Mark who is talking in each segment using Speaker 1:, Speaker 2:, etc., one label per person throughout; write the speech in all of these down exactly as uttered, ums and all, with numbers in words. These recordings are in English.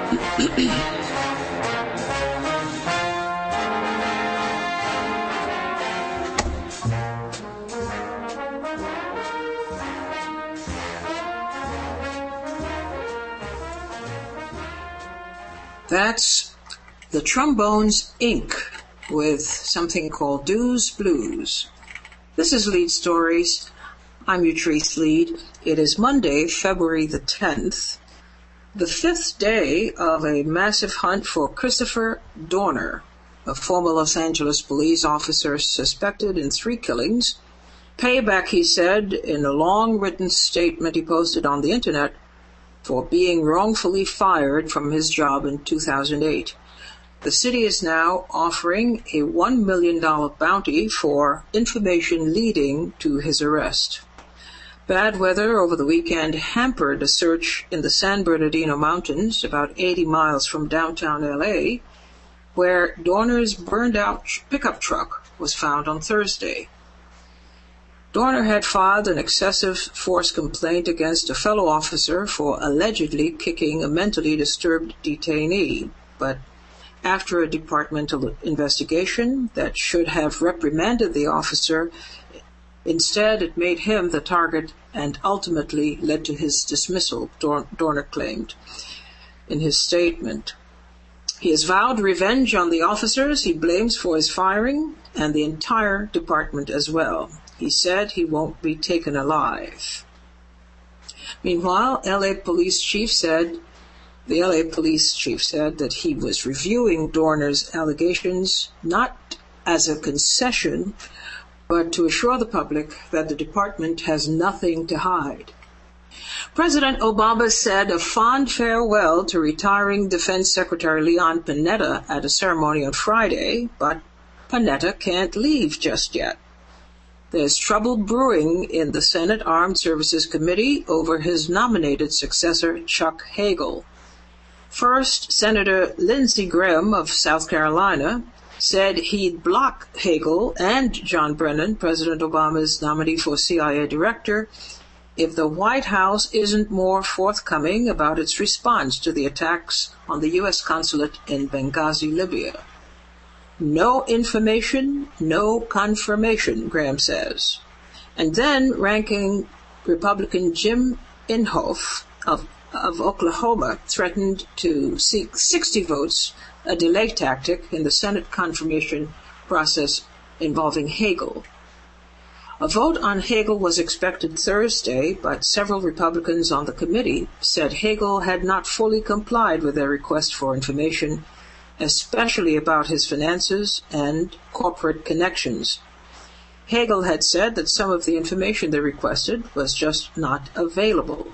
Speaker 1: That's the Trombones, Incorporated with something called Dues Blues. This is Lead Stories. I'm Utrice Lead. It is Monday, February the tenth, the fifth day of a massive hunt for Christopher Dorner, a former Los Angeles police officer suspected in three killings. Payback, he said, in a long written statement he posted on the internet, for being wrongfully fired from his job in two thousand eight. The city is now offering a one million dollars bounty for information leading to his arrest. Bad weather over the weekend hampered a search in the San Bernardino Mountains, about eighty miles from downtown L A, where Dorner's burned-out pickup truck was found on Thursday. Dorner had filed an excessive force complaint against a fellow officer for allegedly kicking a mentally disturbed detainee, but after a departmental investigation that should have reprimanded the officer, instead it made him the target and ultimately led to his dismissal, Dorner claimed in his statement. He has vowed revenge on the officers he blames for his firing and the entire department as well. He said he won't be taken alive. Meanwhile, L A police chief said, the L A police chief said that he was reviewing Dorner's allegations not as a concession, but to assure the public that the department has nothing to hide. President Obama said a fond farewell to retiring Defense Secretary Leon Panetta at a ceremony on Friday, but Panetta can't leave just yet. There's trouble brewing in the Senate Armed Services Committee over his nominated successor, Chuck Hagel. First, Senator Lindsey Graham of South Carolina said he'd block Hagel and John Brennan, President Obama's nominee for C I A director, if the White House isn't more forthcoming about its response to the attacks on the U S consulate in Benghazi, Libya. No information, no confirmation, Graham says. And then ranking Republican Jim Inhofe of, of Oklahoma threatened to seek sixty votes, a delay tactic in the Senate confirmation process involving Hagel. A vote on Hagel was expected Thursday, but several Republicans on the committee said Hagel had not fully complied with their request for information, especially about his finances and corporate connections. Hagel had said that some of the information they requested was just not available.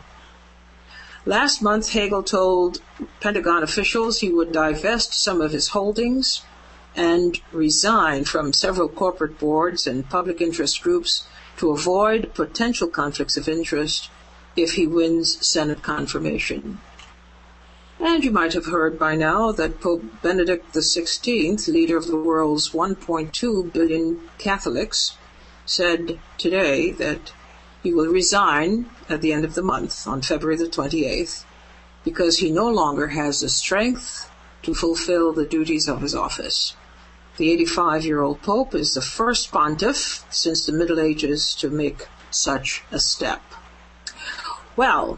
Speaker 1: Last month, Hagel told Pentagon officials he would divest some of his holdings and resign from several corporate boards and public interest groups to avoid potential conflicts of interest if he wins Senate confirmation. And you might have heard by now that Pope Benedict the sixteenth, leader of the world's one point two billion Catholics, said today that he will resign at the end of the month, on February the twenty-eighth, because he no longer has the strength to fulfill the duties of his office. The eighty-five-year-old Pope is the first pontiff since the Middle Ages to make such a step. Well,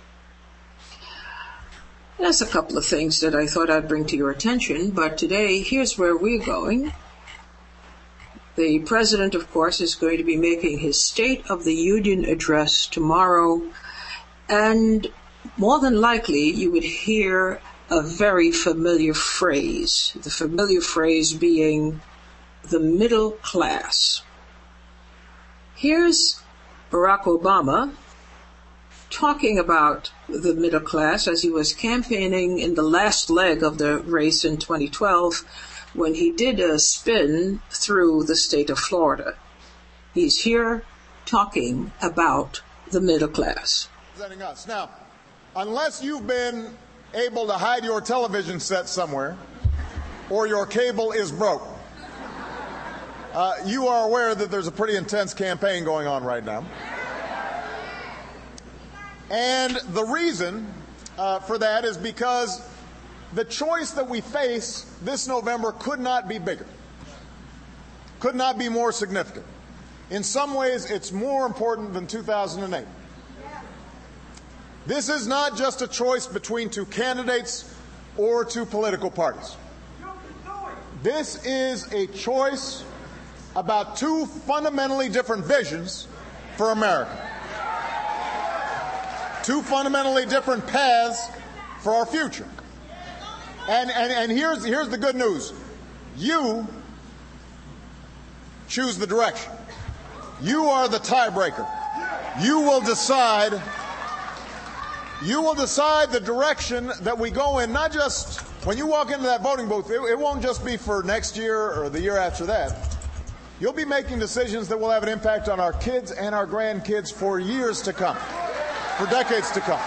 Speaker 1: there's a couple of things that I thought I'd bring to your attention, but today, here's where we're going. The president, of course, is going to be making his State of the Union address tomorrow, and more than likely you would hear a very familiar phrase, the familiar phrase being the middle class. Here's Barack Obama talking about the middle class as he was campaigning in the last leg of the race in twenty twelve when he did a spin through the state of Florida. He's here talking about the middle class.
Speaker 2: Us. Now, unless you've been able to hide your television set somewhere or your cable is broke, uh, you are aware that there's a pretty intense campaign going on right now. And the reason uh, for that is because the choice that we face this November could not be bigger, could not be more significant. In some ways, it's more important than two thousand eight. This is not just a choice between two candidates or two political parties. This is a choice about two fundamentally different visions for America. Two fundamentally different paths for our future. And, and, and here's, here's the good news. You choose the direction. You are the tiebreaker. You will decide, you will decide the direction that we go in, not just when you walk into that voting booth. It, it won't just be for next year or the year after that. You'll be making decisions that will have an impact on our kids and our grandkids for years to come, for decades to come.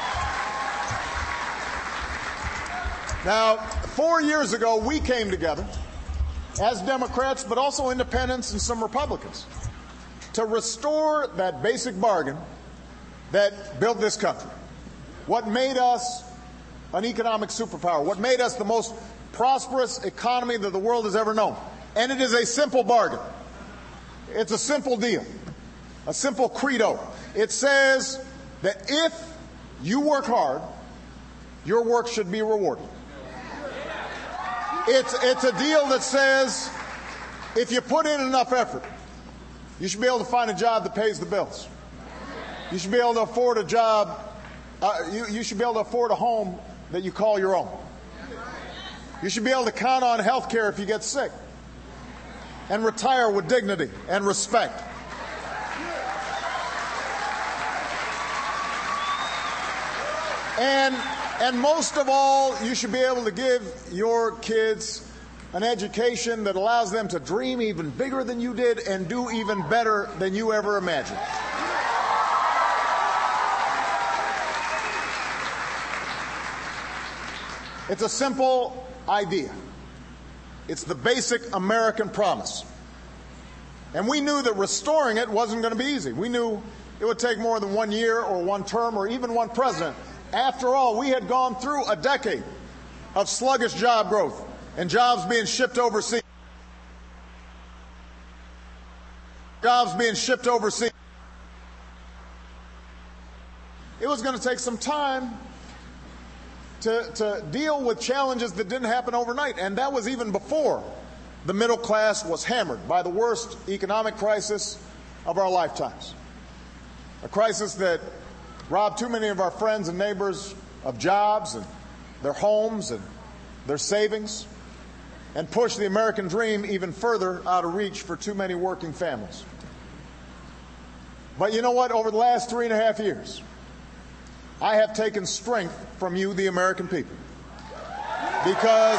Speaker 2: Now, four years ago, we came together as Democrats, but also independents and some Republicans, to restore that basic bargain that built this country. What made us an economic superpower, what made us the most prosperous economy that the world has ever known. And it is a simple bargain. It's a simple deal, a simple credo. It says that if you work hard, your work should be rewarded. It's, it's a deal that says if you put in enough effort, you should be able to find a job that pays the bills. You should be able to afford a job, uh, you, you should be able to afford a home that you call your own. You should be able to count on health care if you get sick, and retire with dignity and respect. And, and most of all, you should be able to give your kids an education that allows them to dream even bigger than you did and do even better than you ever imagined. It's a simple idea. It's the basic American promise. And we knew that restoring it wasn't going to be easy. We knew it would take more than one year or one term or even one president. After all, we had gone through a decade of sluggish job growth and jobs being shipped overseas. Jobs being shipped overseas. It was going to take some time To, to deal with challenges that didn't happen overnight. And that was even before the middle class was hammered by the worst economic crisis of our lifetimes. A crisis that robbed too many of our friends and neighbors of jobs and their homes and their savings, and pushed the American dream even further out of reach for too many working families. But you know what? Over the last three and a half years, I have taken strength from you, the American people, because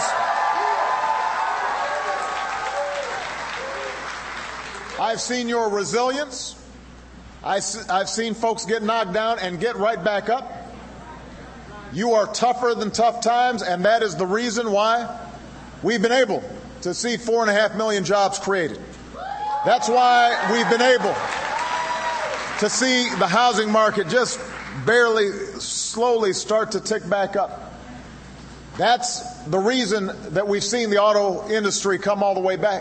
Speaker 2: I've seen your resilience. I've seen folks get knocked down and get right back up. You are tougher than tough times, and that is the reason why we've been able to see four and a half million jobs created. That's why we've been able to see the housing market just barely, slowly start to tick back up. That's the reason that we've seen the auto industry come all the way back.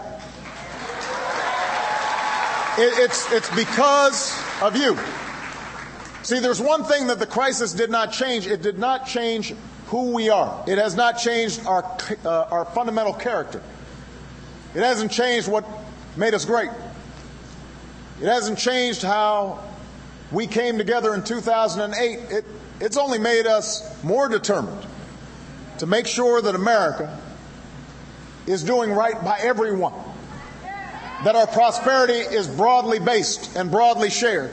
Speaker 2: It, it's, it's because of you. See, there's one thing that the crisis did not change. It did not change who we are. It has not changed our, uh, our fundamental character. It hasn't changed what made us great. It hasn't changed how we came together in two thousand eight. It, it's only made us more determined to make sure that America is doing right by everyone, that our prosperity is broadly based and broadly shared.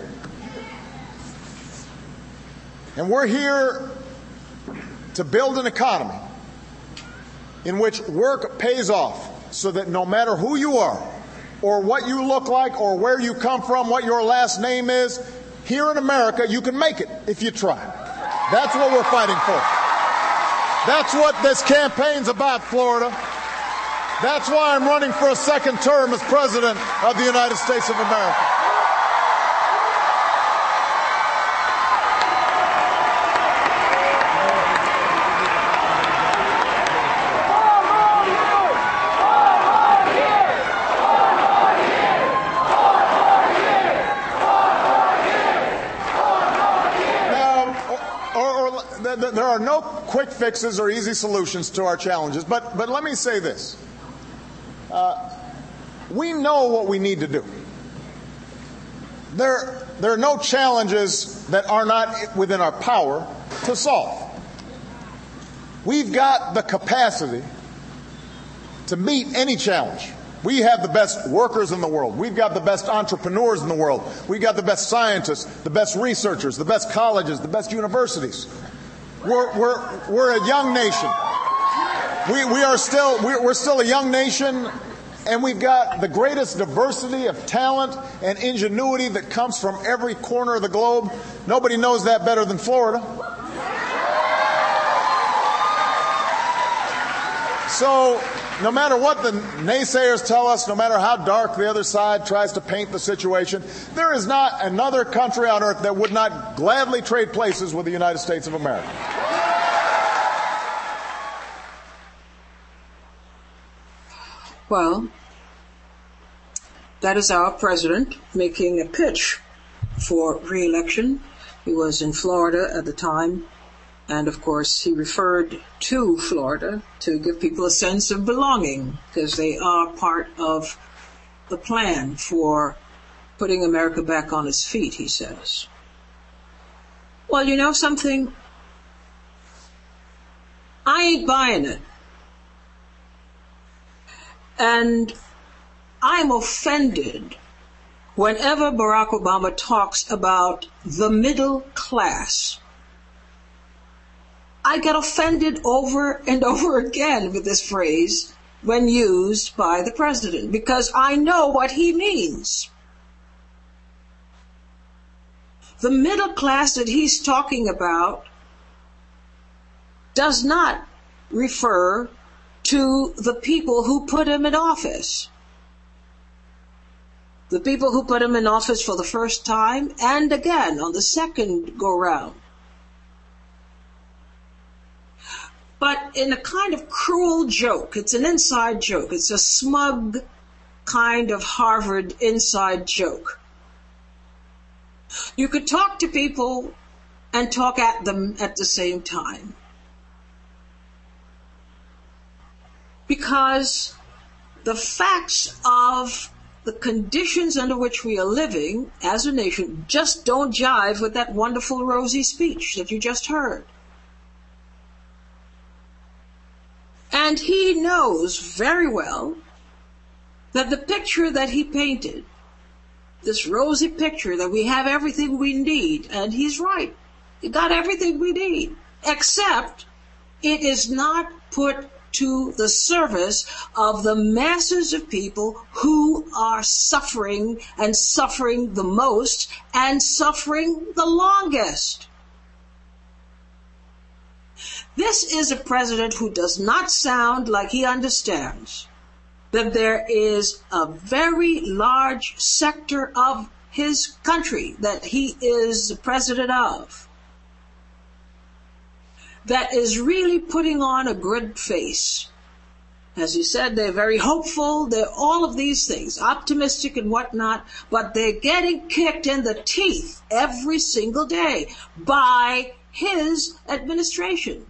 Speaker 2: And we're here to build an economy in which work pays off, so that no matter who you are or what you look like or where you come from, what your last name is, here in America, you can make it if you try. That's what we're fighting for. That's what this campaign's about, Florida. That's why I'm running for a second term as President of the United States of America. there are no quick fixes or easy solutions to our challenges, but, but let me say this. Uh, we know what we need to do. There, there are no challenges that are not within our power to solve. We've got the capacity to meet any challenge. We have the best workers in the world. We've got the best entrepreneurs in the world. We've got the best scientists, the best researchers, the best colleges, the best universities. We're, we're, we're a young nation. We, we are still, we're, we're still a young nation, and we've got the greatest diversity of talent and ingenuity that comes from every corner of the globe. Nobody knows that better than Florida. So, no matter what the naysayers tell us, no matter how dark the other side tries to paint the situation, there is not another country on earth that would not gladly trade places with the United States of America.
Speaker 1: Well, that is our president making a pitch for re-election. He was in Florida at the time. And, of course, he referred to Florida to give people a sense of belonging, because they are part of the plan for putting America back on its feet, he says. Well, you know something? I ain't buying it. And I'm offended whenever Barack Obama talks about the middle class. I get offended over and over again with this phrase when used by the president, because I know what he means. The middle class that he's talking about does not refer to the people who put him in office. The people who put him in office for the first time and again on the second go-round. But in a kind of cruel joke. It's an inside joke. It's a smug kind of Harvard inside joke. You could talk to people and talk at them at the same time. Because the facts of the conditions under which we are living as a nation just don't jive with that wonderful rosy speech that you just heard. And he knows very well that the picture that he painted, this rosy picture that we have everything we need, and he's right, we got everything we need, except it is not put to the service of the masses of people who are suffering and suffering the most and suffering the longest. This is a president who does not sound like he understands that there is a very large sector of his country that he is the president of that is really putting on a good face. As he said, they're very hopeful, they're all of these things, optimistic and whatnot, but they're getting kicked in the teeth every single day by his administration.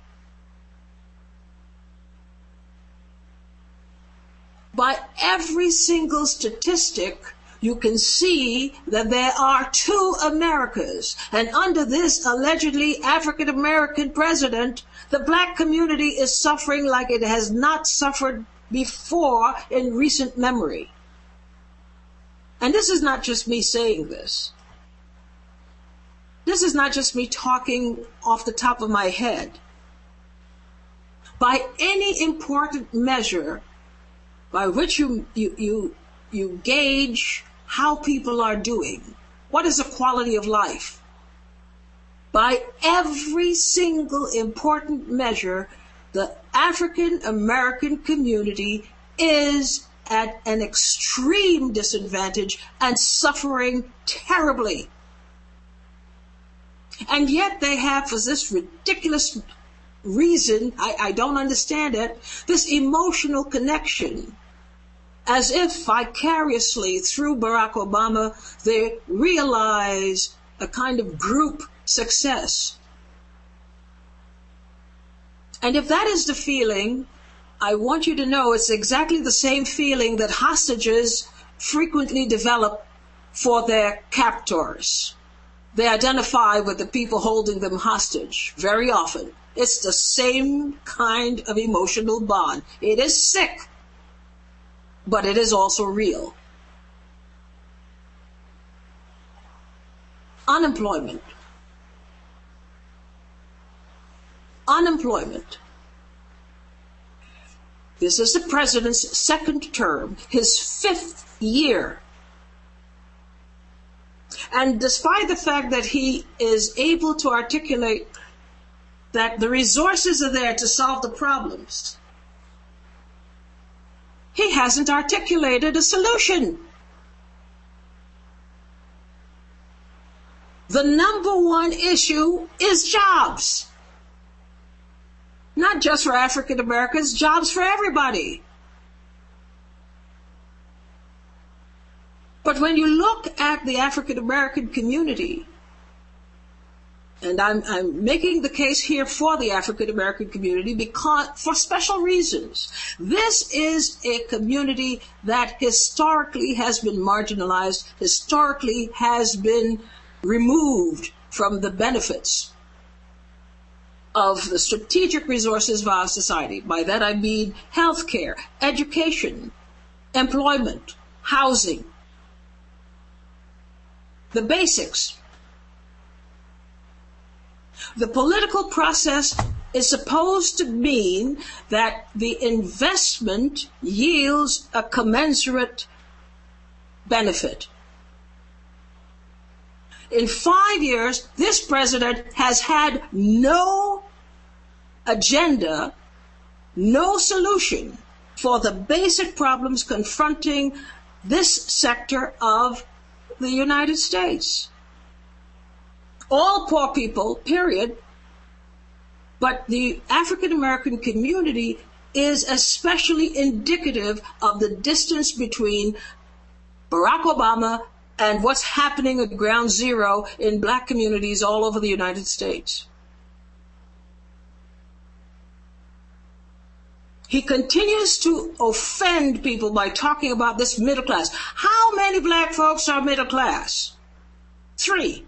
Speaker 1: By every single statistic, you can see that there are two Americas. And under this allegedly African-American president, the black community is suffering like it has not suffered before in recent memory. And this is not just me saying this. This is not just me talking off the top of my head. By any important measure by which you, you, you, you gauge how people are doing, what is the quality of life? By every single important measure, the African American community is at an extreme disadvantage and suffering terribly. And yet they have, for this ridiculous reason, I, I don't understand it, this emotional connection, as if vicariously through Barack Obama they realize a kind of group success. And if that is the feeling, I want you to know it's exactly the same feeling that hostages frequently develop for their captors. They identify with the people holding them hostage very often. It's the same kind of emotional bond. It is sick, but it is also real. Unemployment. Unemployment. This is the president's second term, his fifth year. And despite the fact that he is able to articulate that the resources are there to solve the problems, he hasn't articulated a solution. The number one issue is jobs. Not just for African Americans, jobs for everybody. But when you look at the African American community, and I'm, I'm making the case here for the African American community because, for special reasons, this is a community that historically has been marginalized, historically has been removed from the benefits of the strategic resources of our society. By that I mean healthcare, education, employment, housing, the basics. The political process is supposed to mean that the investment yields a commensurate benefit. In five years, this president has had no agenda, no solution for the basic problems confronting this sector of the United States. All poor people, period. But the African American community is especially indicative of the distance between Barack Obama and what's happening at ground zero in black communities all over the United States. He continues to offend people by talking about this middle class. How many black folks are middle class? Three.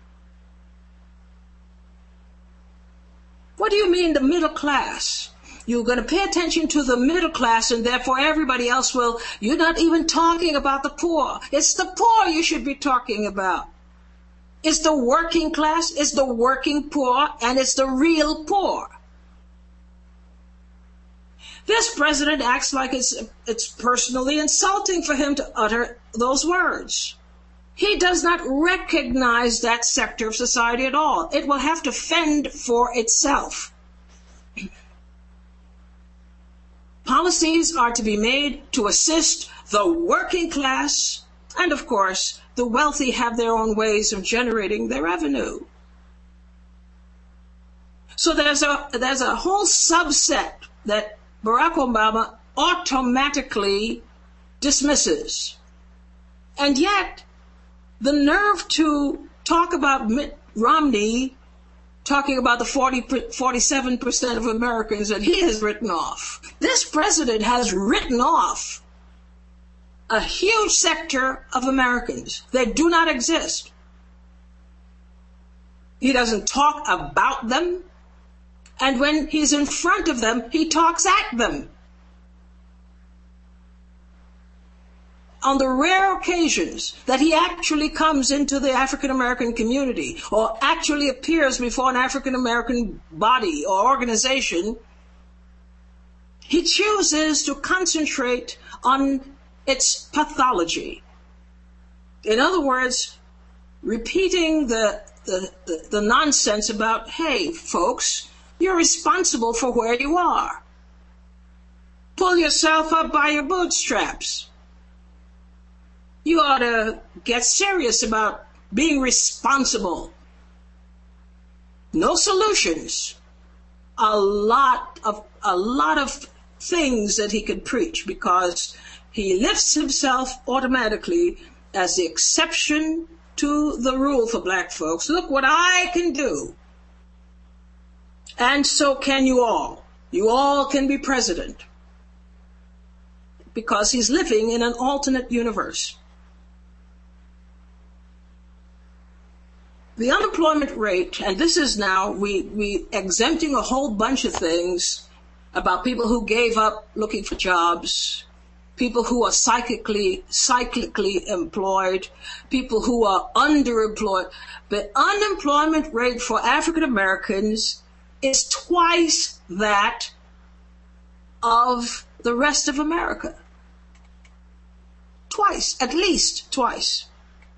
Speaker 1: What do you mean the middle class? You're going to pay attention to the middle class and therefore everybody else will. You're not even talking about the poor. It's the poor you should be talking about. It's the working class, it's the working poor, and it's the real poor. This president acts like it's, it's personally insulting for him to utter those words. He does not recognize that sector of society at all. It will have to fend for itself. Policies are to be made to assist the working class, and of course, the wealthy have their own ways of generating their revenue. So there's a, there's a whole subset that Barack Obama automatically dismisses. And yet, the nerve to talk about Mitt Romney talking about the forty, forty-seven percent of Americans that he has written off. This president has written off a huge sector of Americans that do not exist. He doesn't talk about them, and when he's in front of them, he talks at them. On the rare occasions that he actually comes into the African American community or actually appears before an African American body or organization, he chooses to concentrate on its pathology. In other words, repeating the, the, the, the nonsense about, hey, folks, you're responsible for where you are. Pull yourself up by your bootstraps. You ought to get serious about being responsible. No solutions. A lot of a lot of things that he could preach because he lifts himself automatically as the exception to the rule for black folks. Look what I can do. And so can you all. You all can be president. Because he's living in an alternate universe. The unemployment rate, and this is now, we, we exempting a whole bunch of things about people who gave up looking for jobs, people who are cyclically, cyclically employed, people who are underemployed. The unemployment rate for African Americans is twice that of the rest of America. Twice, at least twice.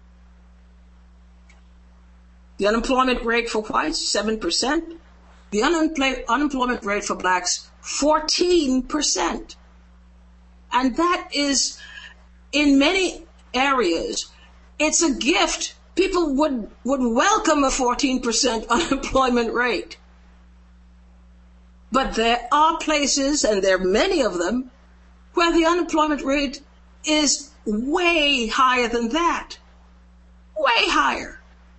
Speaker 1: The unemployment rate for whites, seven percent. The unempl- unemployment rate for blacks, fourteen percent. And that is, in many areas, it's a gift. People would, would welcome a fourteen percent unemployment rate. But there are places, and there are many of them, where the unemployment rate is way higher than that. Way higher.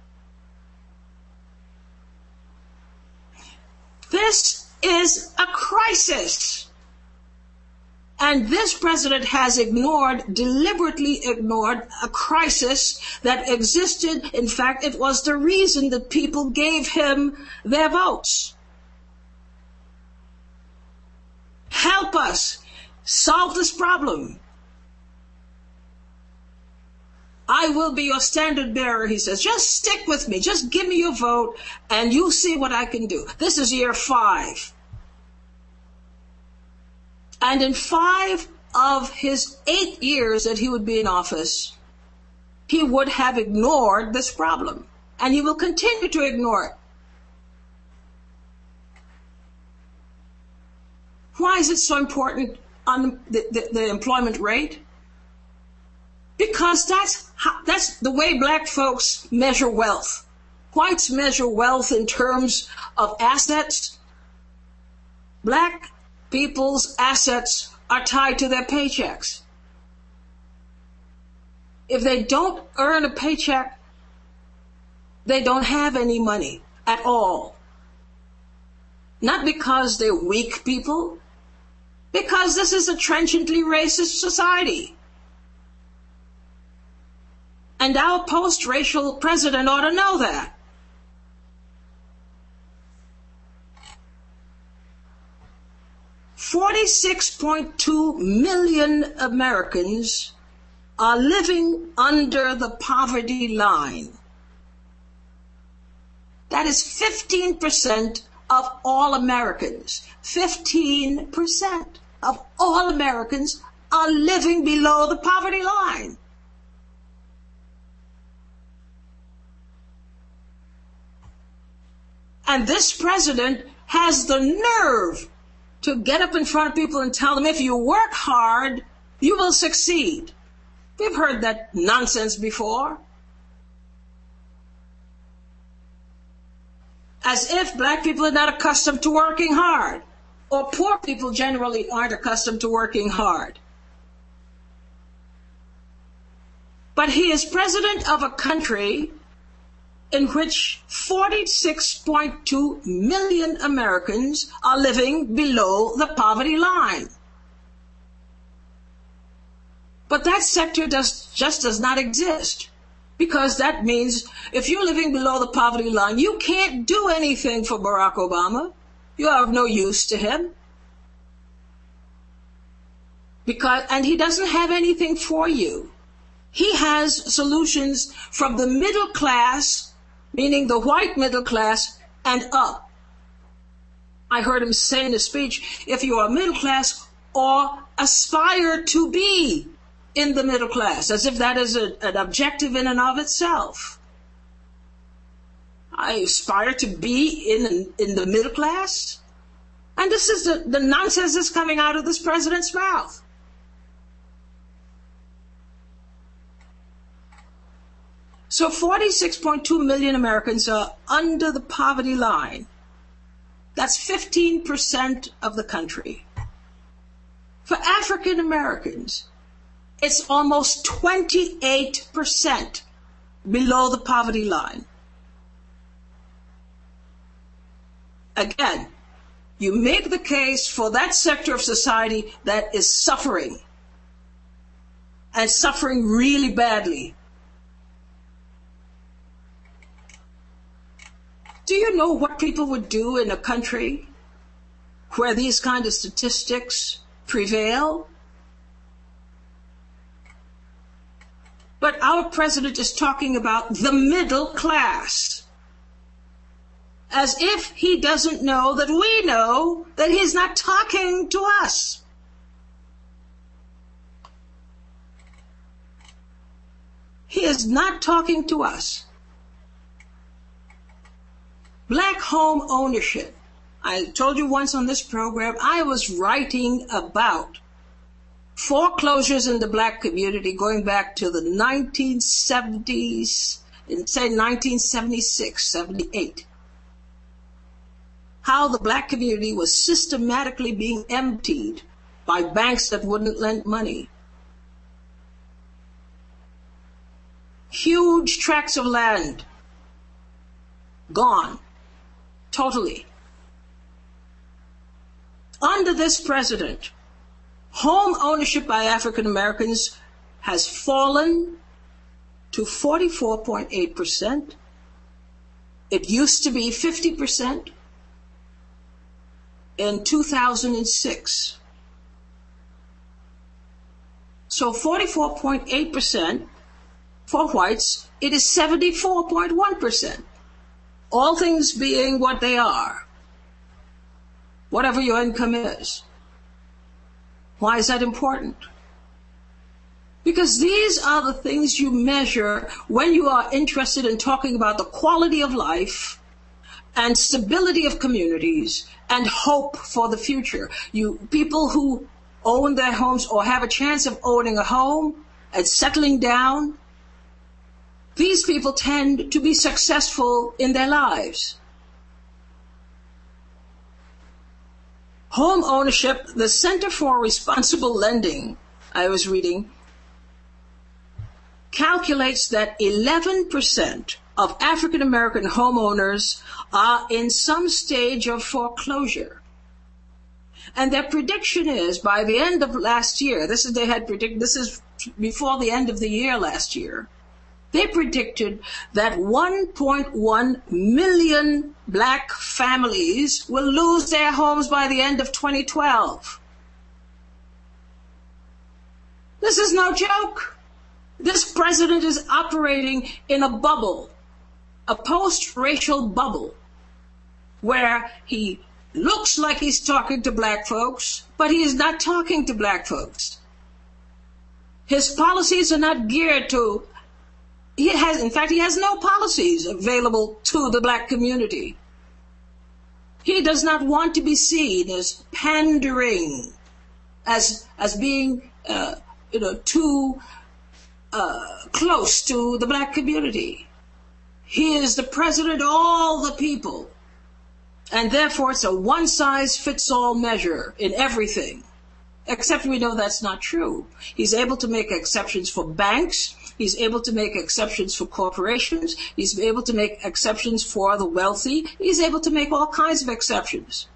Speaker 1: This is a crisis. And this president has ignored, deliberately ignored, a crisis that existed. In fact, it was the reason that people gave him their votes. Help us solve this problem. I will be your standard bearer, he says. Just stick with me. Just give me your vote, and you'll see what I can do. This is year five. And in five of his eight years that he would be in office, he would have ignored this problem. And he will continue to ignore it. Why is it so important on the, the, the employment rate? Because that's how, that's the way black folks measure wealth. Whites measure wealth in terms of assets. Black people's assets are tied to their paychecks. If they don't earn a paycheck, they don't have any money at all. Not because they're weak people, because this is a trenchantly racist society. And our post-racial president ought to know that. forty-six point two million Americans are living under the poverty line. That is fifteen percent of all Americans. fifteen percent of all Americans are living below the poverty line. And this president has the nerve to get up in front of people and tell them, if you work hard, you will succeed. We've heard that nonsense before. As if black people are not accustomed to working hard, or poor people generally aren't accustomed to working hard. But he is president of a country in which forty-six point two million Americans are living below the poverty line. But that sector does, just does not exist, because that means if you're living below the poverty line, you can't do anything for Barack Obama. You are of no use to him. Because, and he doesn't have anything for you. He has solutions from the middle class, meaning the white middle class, and up. I heard him say in a speech, if you are middle class or aspire to be in the middle class, as if that is a, an objective in and of itself. I aspire to be in, in the middle class? And this is the, the nonsense that's coming out of this president's mouth. So forty-six point two million Americans are under the poverty line. That's fifteen percent of the country. For African Americans, it's almost twenty-eight percent below the poverty line. Again, You make the case for that sector of society that is suffering, and suffering really badly. Do you know what people would do in a country where these kind of statistics prevail? But our president is talking about the middle class, as if he doesn't know that we know that he's not talking to us. He is not talking to us. Black home ownership. I told you once on this program, I was writing about foreclosures in the black community going back to the nineteen seventies, in say nineteen seventy-six, seventy-eight. How the black community was systematically being emptied by banks that wouldn't lend money. Huge tracts of land gone, totally. Under this president, home ownership by African Americans has fallen to forty-four point eight percent. It used to be fifty percent in two thousand six. So forty-four point eight percent for whites, it is seventy-four point one percent. All things being what they are, whatever your income is. Why is that important? Because these are the things you measure when you are interested in talking about the quality of life and stability of communities and hope for the future. You people who own their homes or have a chance of owning a home and settling down, these people tend to be successful in their lives. Home ownership, the Center for Responsible Lending, I was reading, calculates that eleven percent of African American homeowners are in some stage of foreclosure. And their prediction is by the end of last year, this is they had predict this is before the end of the year last year, they predicted that one point one million black families will lose their homes by the end of twenty twelve. This is no joke. This president is operating in a bubble, a post-racial bubble, where he looks like he's talking to black folks, but he is not talking to black folks. His policies are not geared to He has, in fact, he has no policies available to the black community. He does not want to be seen as pandering, as as being, uh, you know, too uh, close to the black community. He is the president of all the people, and therefore it's a one-size-fits-all measure in everything. Except we know that's not true. He's able to make exceptions for banks. He's able to make exceptions for corporations. He's able to make exceptions for the wealthy. He's able to make all kinds of exceptions.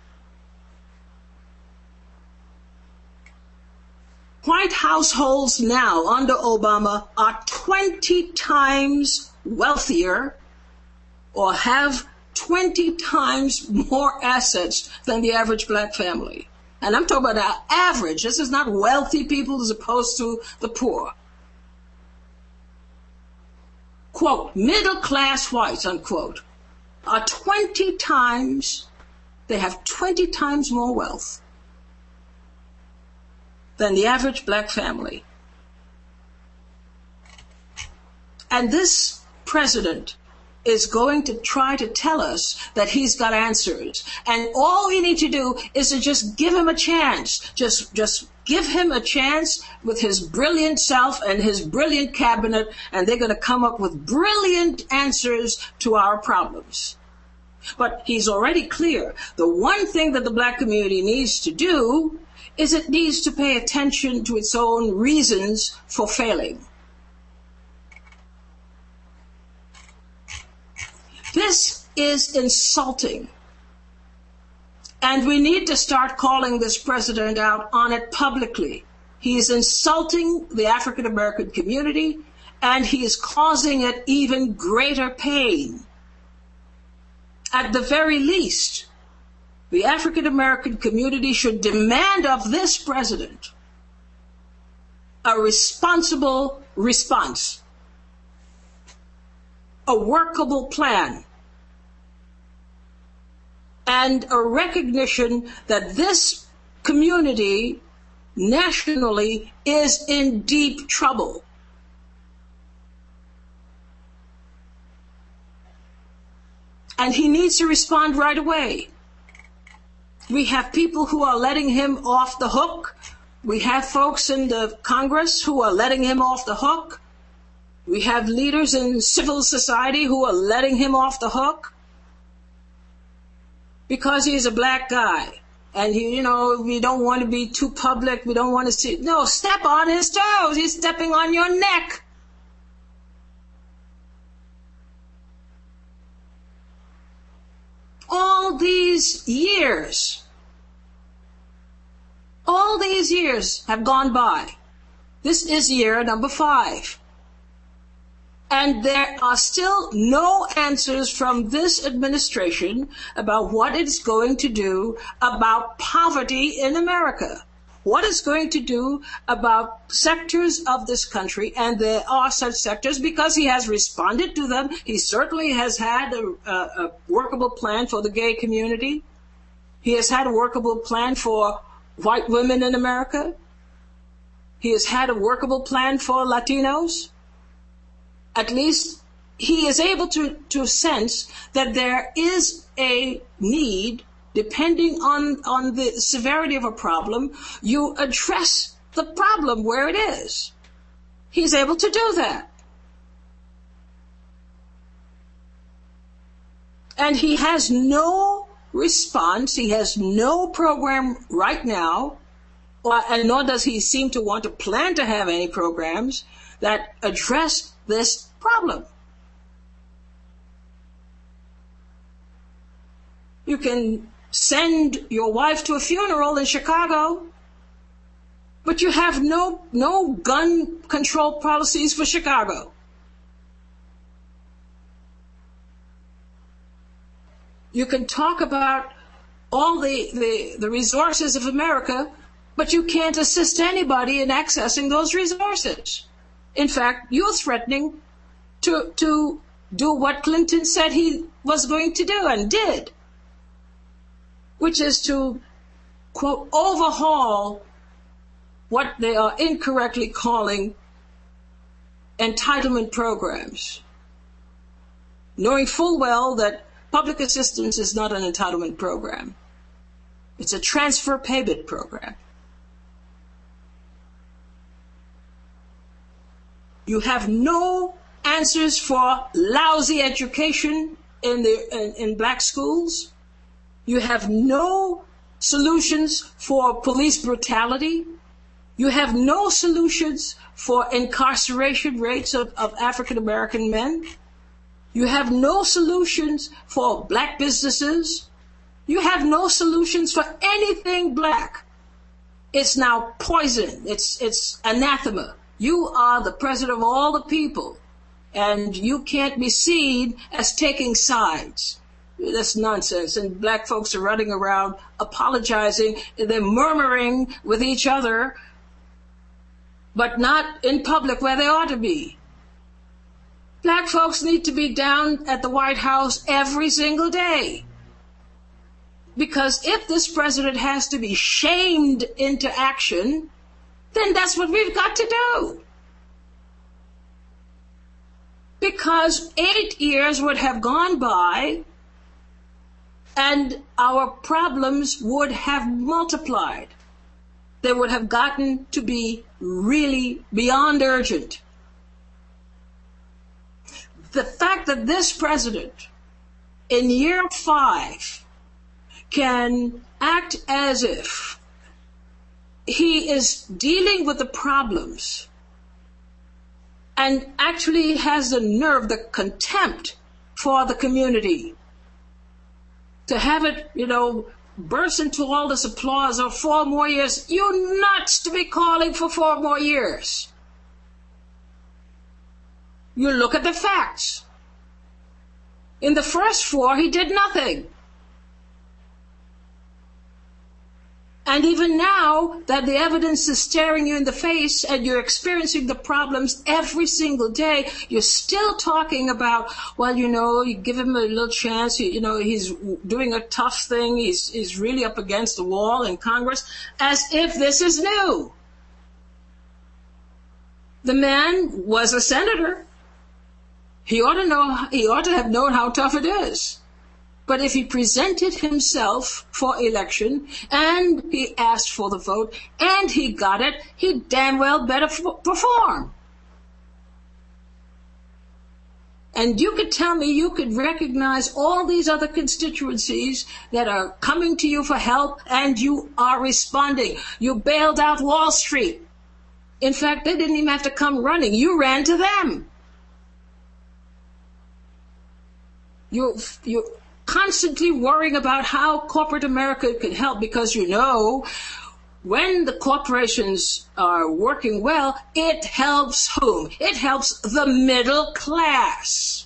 Speaker 1: White households now under Obama are twenty times wealthier or have twenty times more assets than the average black family. And I'm talking about our average. This is not wealthy people as opposed to the poor. Quote, middle class whites, unquote, are twenty times, they have twenty times more wealth than the average black family. And this president is going to try to tell us that he's got answers. And all we need to do is to just give him a chance. Just, just give him a chance with his brilliant self and his brilliant cabinet, and they're going to come up with brilliant answers to our problems. But he's already clear. The one thing that the black community needs to do is it needs to pay attention to its own reasons for failing. This is insulting. And we need to start calling this president out on it publicly. He is insulting the African American community, and he is causing it even greater pain. At the very least, the African American community should demand of this president a responsible response, a workable plan, and a recognition that this community nationally is in deep trouble. And he needs to respond right away. We have people who are letting him off the hook. We have folks in the Congress who are letting him off the hook. We have leaders in civil society who are letting him off the hook because he's a black guy. And, he, you know, we don't want to be too public. We don't want to see. No, step on his toes. He's stepping on your neck. All these years, all these years have gone by. This is year number five. And there are still no answers from this administration about what it's going to do about poverty in America. What it's going to do about sectors of this country, and there are such sectors because he has responded to them. He certainly has had a, a, a workable plan for the gay community. He has had a workable plan for white women in America. He has had a workable plan for Latinos. At least he is able to, to sense that there is a need, depending on, on the severity of a problem, you address the problem where it is. He's able to do that. And he has no response, he has no program right now, or, and nor does he seem to want to plan to have any programs that address this problem. You can send your wife to a funeral in Chicago, but you have no, no gun control policies for Chicago. You can talk about all the, the, the resources of America, but you can't assist anybody in accessing those resources. In fact, you're threatening to, to do what Clinton said he was going to do and did, which is to, quote, overhaul what they are incorrectly calling entitlement programs, knowing full well that public assistance is not an entitlement program. It's a transfer payment program. You have no answers for lousy education in the in, in black schools. You have no solutions for police brutality. You have no solutions for incarceration rates of, of African American men. You have no solutions for black businesses. You have no solutions for anything black. It's now poison. It's it's anathema. You are the president of all the people, and you can't be seen as taking sides. That's nonsense. And black folks are running around apologizing. They're murmuring with each other, but not in public where they ought to be. Black folks need to be down at the White House every single day. Because if this president has to be shamed into action, then that's what we've got to do. Because eight years would have gone by and our problems would have multiplied. They would have gotten to be really beyond urgent. The fact that this president in year five can act as if he is dealing with the problems and actually has the nerve, the contempt for the community, to have it, you know, burst into all this applause of four more years. You're nuts to be calling for four more years. You look at the facts. In the first four, he did nothing. And even now that the evidence is staring you in the face and you're experiencing the problems every single day, you're still talking about, well, you know, you give him a little chance, you, you know, he's doing a tough thing, he's, he's really up against the wall in Congress, as if this is new. The man was a senator. He ought to know, he ought to have known how tough it is. But if he presented himself for election and he asked for the vote and he got it, he damn well better f- perform. And you could tell me you could recognize all these other constituencies that are coming to you for help and you are responding. You bailed out Wall Street. In fact, they didn't even have to come running. You ran to them. You, you, constantly worrying about how corporate America could help because, you know, when the corporations are working well, it helps whom? It helps the middle class.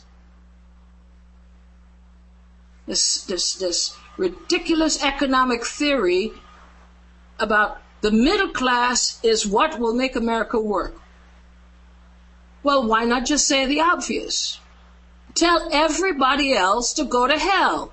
Speaker 1: This, this, this ridiculous economic theory about the middle class is what will make America work. Well, why not just say the obvious? Tell everybody else to go to hell.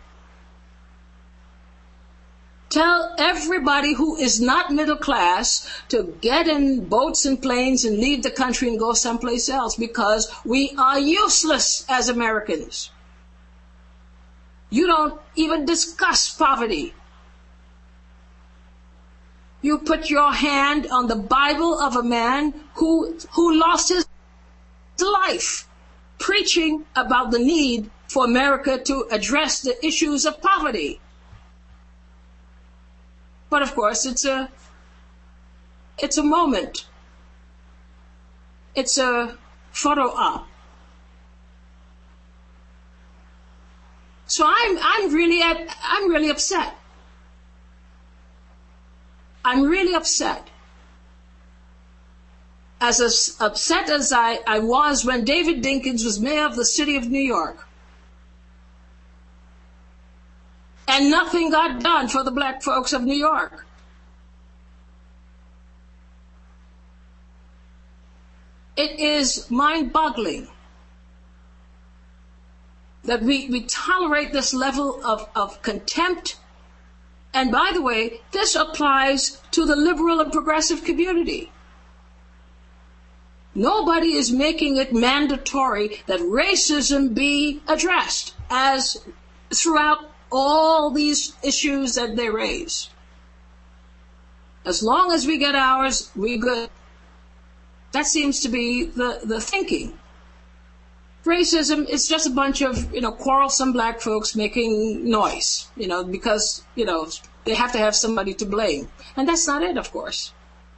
Speaker 1: Tell everybody who is not middle class to get in boats and planes and leave the country and go someplace else because we are useless as Americans. You don't even discuss poverty. You put your hand on the Bible of a man who, who lost his life preaching about the need for America to address the issues of poverty. But of course, it's a, it's a moment. It's a photo op. So I'm, I'm really, I'm really upset. I'm really upset. As as upset as I, I was when David Dinkins was mayor of the city of New York. And nothing got done for the black folks of New York. It is mind-boggling that we, we tolerate this level of, of contempt. And by the way, this applies to the liberal and progressive community. Nobody is making it mandatory that racism be addressed as throughout all these issues that they raise. As long as we get ours, we good. That seems to be the, the thinking. Racism is just a bunch of, you know, quarrelsome black folks making noise, you know, because, you know, they have to have somebody to blame. And that's not it, of course.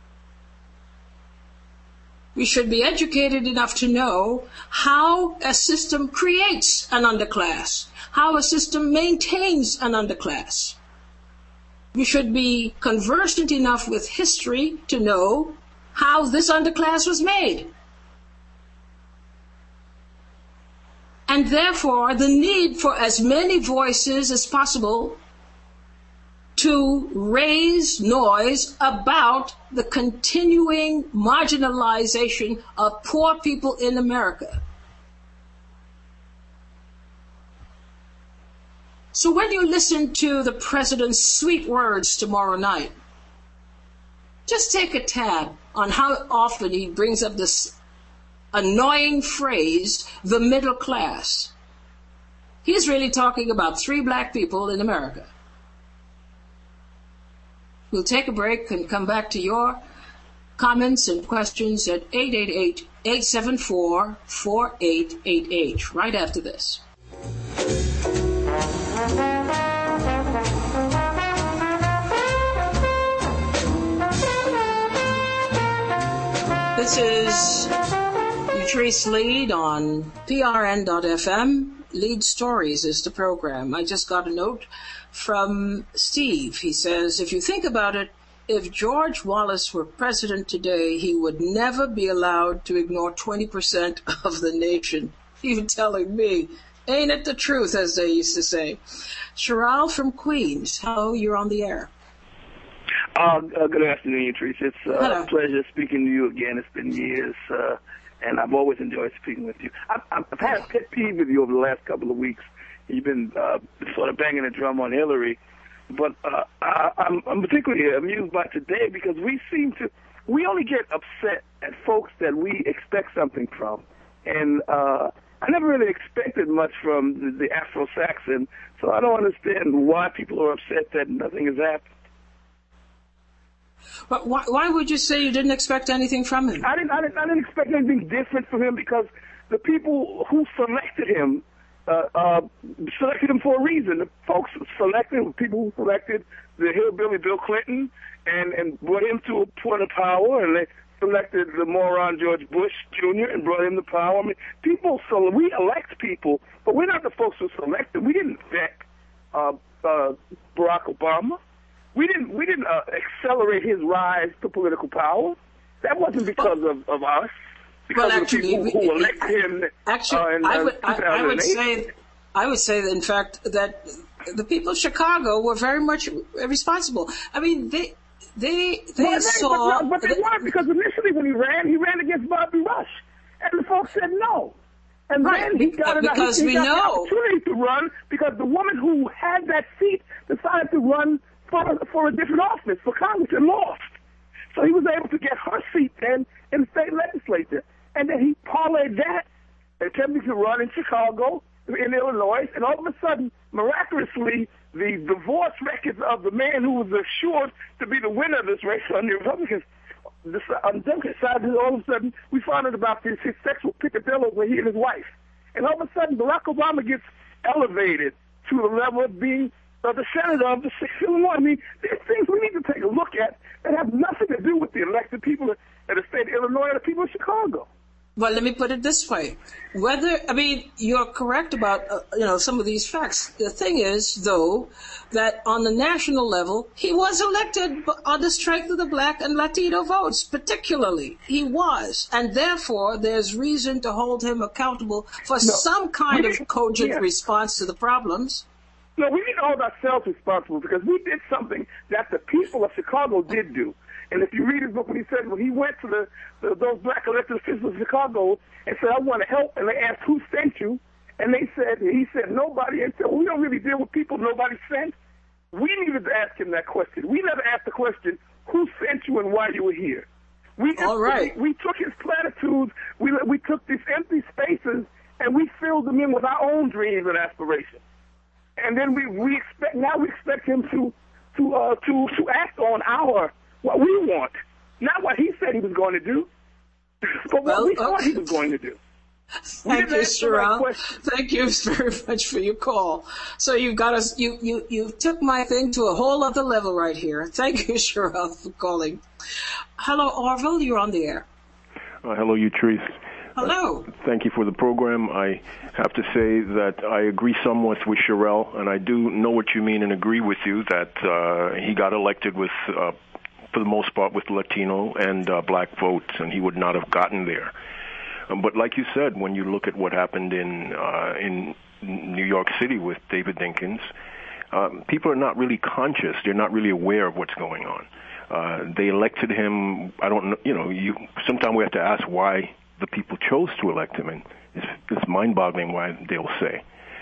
Speaker 1: We should be educated enough to know how a system creates an underclass, how a system maintains an underclass. We should be conversant enough with history to know how this underclass was made. And therefore, the need for as many voices as possible to raise noise about the continuing marginalization of poor people in America. So when you listen to the president's sweet words tomorrow night, just take a tab on how often he brings up this annoying phrase, the middle class. He's really talking about three black people in America. We'll take a break and come back to your comments and questions at eight eight eight, eight seven four, four eight eight eight, right after this. This is Utrice Lead on P R N dot F M. Lead Stories is the program. I just got a note from Steve. He says, if you think about it, if George Wallace were president today, he would never be allowed to ignore twenty percent of the nation. You telling me, ain't it the truth, as they used to say. Cheryl from Queens, hello, you're on the air.
Speaker 3: Uh, uh, good afternoon, Teresa. It's uh, a pleasure speaking to you again. It's been years, uh, and I've always enjoyed speaking with you. I've, I've had a pet peeve with you over the last couple of weeks. You've been uh, sort of banging the drum on Hillary, but uh, I, I'm, I'm particularly amused by today because we seem to, we only get upset at folks that we expect something from, and uh, I never really expected much from the, the Afro-Saxon, so I don't understand why people are upset that nothing has happened.
Speaker 1: But why, why would you say you didn't expect anything from him?
Speaker 3: I didn't, I didn't, I didn't expect anything different from him because the people who selected him uh, uh, selected him for a reason. The folks selected, people who selected the hillbilly Bill Clinton and, and brought him to a point of power, and they selected the moron George Bush Junior and brought him to power. I mean, people, so we elect people, but we're not the folks who selected. We didn't vet uh, uh, Barack Obama. We didn't we didn't uh, accelerate his rise to political power. That wasn't because well, of, of us. Because
Speaker 1: well, actually,
Speaker 3: of the people who elected him.
Speaker 1: Actually,
Speaker 3: uh, in,
Speaker 1: I would
Speaker 3: uh,
Speaker 1: I, I would say I would say that in fact that the people of Chicago were very much responsible. I mean, they they they
Speaker 3: well,
Speaker 1: saw.
Speaker 3: But, but they weren't, because initially when he ran, he ran against Bobby Rush, and the folks said no. And
Speaker 1: right,
Speaker 3: then he got,
Speaker 1: because
Speaker 3: he, he
Speaker 1: we
Speaker 3: got
Speaker 1: know
Speaker 3: the opportunity to run because the woman who had that seat decided to run for, for a different office, for Congress, and lost. So he was able to get her seat then in the state legislature. And then he parlayed that, attempting to run in Chicago, in Illinois, and all of a sudden, miraculously, the divorce records of the man who was assured to be the winner of this race on the Republicans, on the Democrat side, all of a sudden, we found out about this, his sexual picadillo with he and his wife. And all of a sudden, Barack Obama gets elevated to the level of being uh, the senator of the sixth Illinois. I mean, there's things we need to take a look at that have nothing to do with the elected people of the state of Illinois and the people of Chicago.
Speaker 1: Well, let me put it this way. Whether, I mean, you're correct about, uh, you know, some of these facts. The thing is, though, that on the national level, he was elected on the strength of the black and Latino votes, particularly. He was. And therefore, there's reason to hold him accountable for no, some kind we, of cogent yeah. response to the problems.
Speaker 3: No, we didn't hold ourselves responsible because we did something that the people of Chicago did do. And if you read his book, when he said, when he went to the, the those black elected officials of Chicago and said, I want to help, and they asked, who sent you? And they said, he said, nobody. And said, well, we don't really deal with people nobody sent. We needed to ask him that question. We never asked the question, who sent you and why you were here? We just,
Speaker 1: All right.
Speaker 3: we, we took his platitudes, we, we took these empty spaces, and we filled them in with our own dreams and aspirations. And then we, we expect, now we expect him to, to, uh, to, to act on our, what we want, not what he said he was going to do, but what well, we thought okay. he was going to do.
Speaker 1: Thank you, Cheryl. Right Thank you very much for your call. So you've got us. You you you took my thing to a whole other level right here. Thank you, Cheryl, for calling. Hello, Orville. You're on the air.
Speaker 4: Uh, hello, Utrice.
Speaker 1: Hello.
Speaker 4: Uh, thank you for the program. I have to say that I agree somewhat with Cheryl, and I do know what you mean and agree with you that uh, he got elected with. Uh, for the most part with Latino and uh, black votes, and he would not have gotten there. Um, but like you said, when you look at what happened in uh, in New York City with David Dinkins, um, people are not really conscious. They're not really aware of what's going on. Uh, they elected him, I don't know, you know, you, sometimes we have to ask why the people chose to elect him, and it's, it's mind-boggling why they'll say.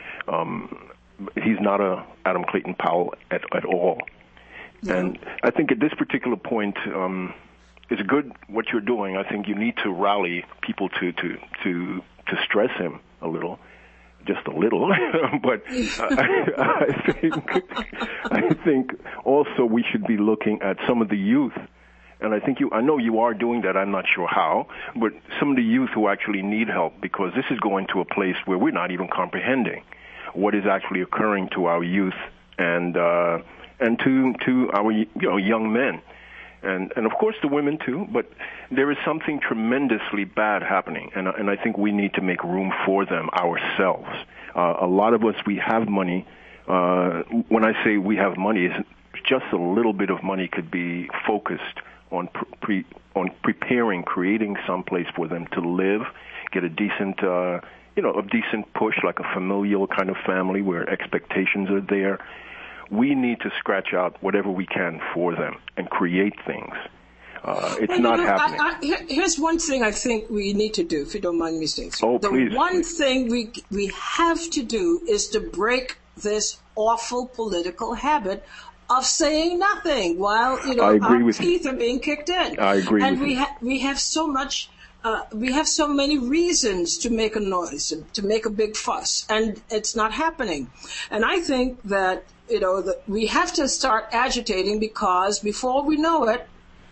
Speaker 4: Um, he's not a Adam Clayton Powell at, at all. And I think at this particular point, um, it's good what you're doing. I think you need to rally people to, to, to, to stress him a little, just a little. But I, I think I think also we should be looking at some of the youth. And I think you, I know you are doing that. I'm not sure how, but some of the youth who actually need help, because this is going to a place where we're not even comprehending what is actually occurring to our youth and, uh, and to, to our, you know, young men. And, and of course the women too, but there is something tremendously bad happening, and, and I think we need to make room for them ourselves. Uh, a lot of us, we have money, Uh, when I say we have money, it's just a little bit of money could be focused on pre, on preparing, creating some place for them to live, get a decent, uh, you know, a decent push, like a familial kind of family where expectations are there. We need to scratch out whatever we can for them and create things. Uh, it's
Speaker 1: well,
Speaker 4: not
Speaker 1: know,
Speaker 4: happening.
Speaker 1: I, I, here's one thing I think we need to do, if you don't mind me saying so.
Speaker 4: Oh,
Speaker 1: the
Speaker 4: please.
Speaker 1: one
Speaker 4: please.
Speaker 1: thing we we have to do is to break this awful political habit of saying nothing while, you know, our teeth are being kicked in.
Speaker 4: I agree
Speaker 1: and
Speaker 4: with
Speaker 1: we
Speaker 4: you.
Speaker 1: ha- we have so much, uh, we have so many reasons to make a noise, to make a big fuss, and it's not happening. And I think that, you know, that we have to start agitating, because before we know it,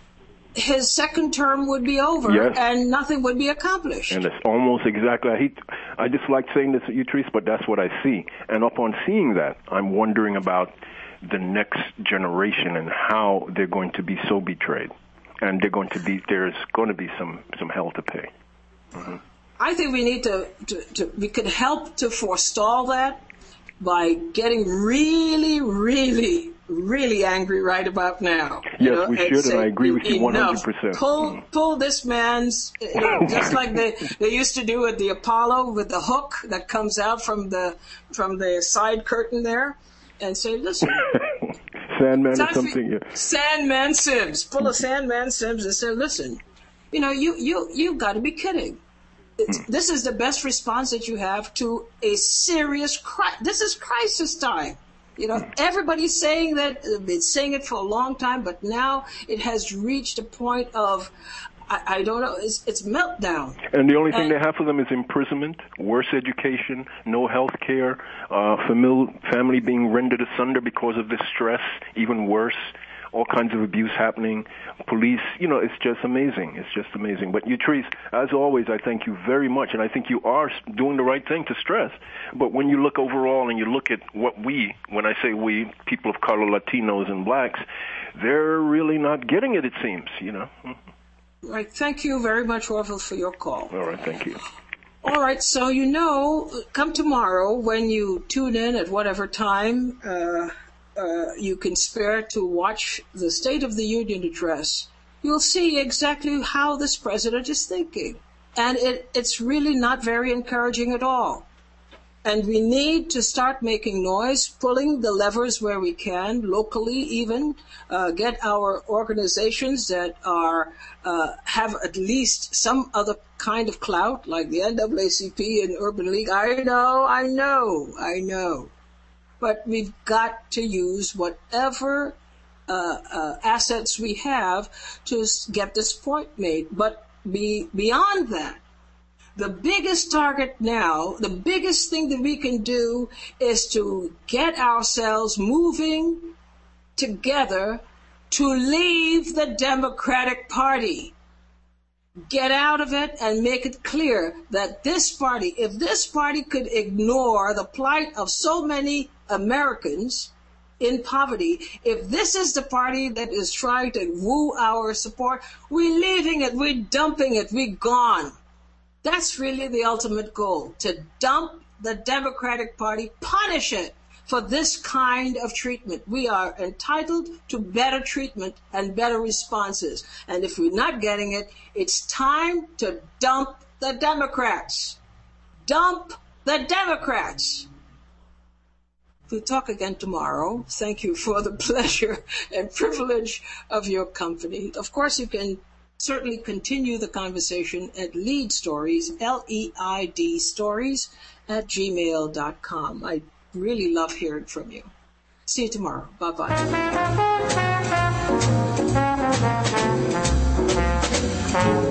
Speaker 1: his second term would be over,
Speaker 4: yes.
Speaker 1: and nothing would be accomplished.
Speaker 4: And it's almost exactly, I hate, I dislike saying this, Utrice, but that's what I see. And upon seeing that, I'm wondering about the next generation and how they're going to be so betrayed. And they're going to be, there's going to be some, some hell to pay. Mm-hmm.
Speaker 1: I think we need to, to, to, we could help to forestall that by getting really, really, really angry right about now.
Speaker 4: Yes,
Speaker 1: you know,
Speaker 4: we should, and I agree with you one hundred percent.
Speaker 1: Pull,
Speaker 4: mm.
Speaker 1: pull this man's, you know, just like they, they used to do with the Apollo, with the hook that comes out from the from the side curtain there, and say, listen.
Speaker 4: Sandman or something, yeah.
Speaker 1: Sandman Sims. Pull a Sandman Sims and say, listen, you know, you, you, you've got to be kidding. It's, this is the best response that you have to a serious crisis. This is crisis time. You know, everybody's saying that, they've been saying it for a long time, but now it has reached a point of, I, I don't know, it's, it's meltdown.
Speaker 4: And the only thing
Speaker 1: and,
Speaker 4: they have for them is imprisonment, worse education, no health care, uh, famil- family being rendered asunder because of this stress, even worse. All kinds of abuse happening, police, you know, it's just amazing. It's just amazing. But Utrice, as always, I thank you very much, and I think you are doing the right thing to stress. But when you look overall and you look at what we, when I say we, people of color, Latinos, and blacks, they're really not getting it, it seems, you know.
Speaker 1: Right. Thank you very much, Orville, for your call.
Speaker 4: All right, thank you.
Speaker 1: All right, so you know, come tomorrow when you tune in at whatever time, uh, Uh, you can spare to watch the State of the Union address, you'll see exactly how this president is thinking. And it, it's really not very encouraging at all. And we need to start making noise, pulling the levers where we can, locally even, uh, get our organizations that are uh, have at least some other kind of clout, like the N double A C P and Urban League. I know, I know, I know. But we've got to use whatever uh, uh, assets we have to get this point made. But be, beyond that, the biggest target now, the biggest thing that we can do is to get ourselves moving together to leave the Democratic Party. Get out of it and make it clear that this party, if this party could ignore the plight of so many Americans in poverty, if this is the party that is trying to woo our support, we're leaving it, we're dumping it, we're gone. That's really the ultimate goal, to dump the Democratic Party, punish it for this kind of treatment. We are entitled to better treatment and better responses. And if we're not getting it, it's time to dump the Democrats. Dump the Democrats. We'll talk again tomorrow. Thank you for the pleasure and privilege of your company. Of course, you can certainly continue the conversation at Leid Stories, L E I D Stories, at gmail dot com. I really love hearing from you. See you tomorrow. Bye-bye.